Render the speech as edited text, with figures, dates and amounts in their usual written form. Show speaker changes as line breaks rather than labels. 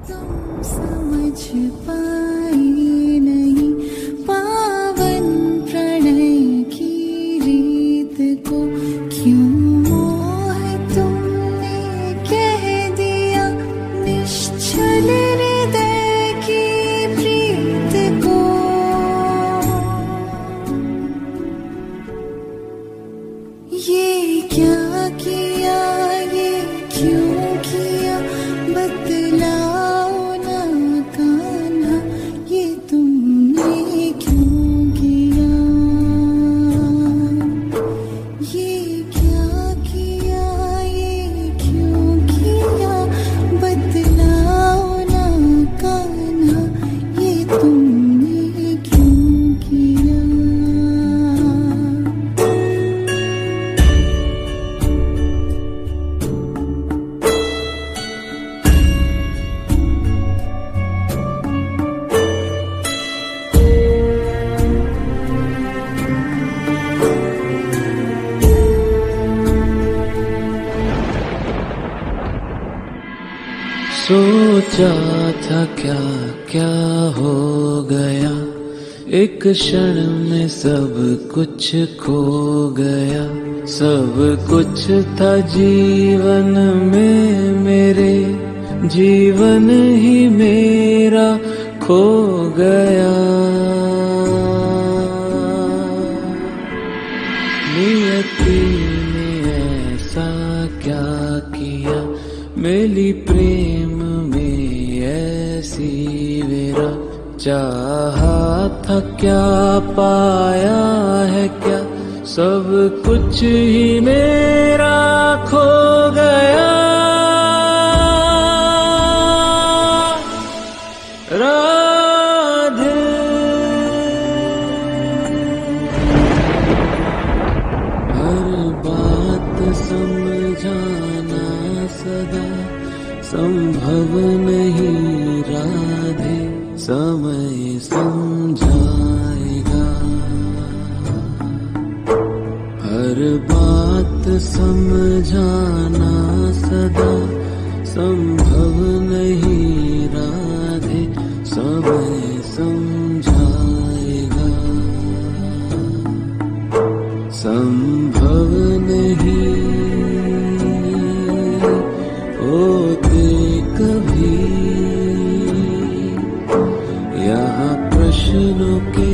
तुम समझ पाए नहीं पावन प्रणय की रीत को, क्यों मोह तुमने कह दिया निश्चल हृदय की प्रीत को। ये क्या किया, ये क्यों किया, बतलाओ ना कान्हा, ये तुमने क्यों किया। ये क्या किया, ये क्यों किया, बतलाओ ना कान्हा, ये तुमने क्यों किया।
सोचा था क्या क्या हो गया, एक क्षण में सब कुछ खो गया। सब कुछ था जीवन में मेरे, जीवन ही मेरा खो गया। नियति ने ऐसा क्या किया, मेरी प्रेम में ऐसी मेरा। चाहा था क्या पाया है क्या, सब कुछ ही मेरा खो गया। राधे हर बात समझाना सदा संभव नहीं राधे, समय समझाएगा। हर बात समझाना सदा संभव नहीं राधे, समय समझाएगा। संभव नहीं होते कभी यहाँ प्रश्नों के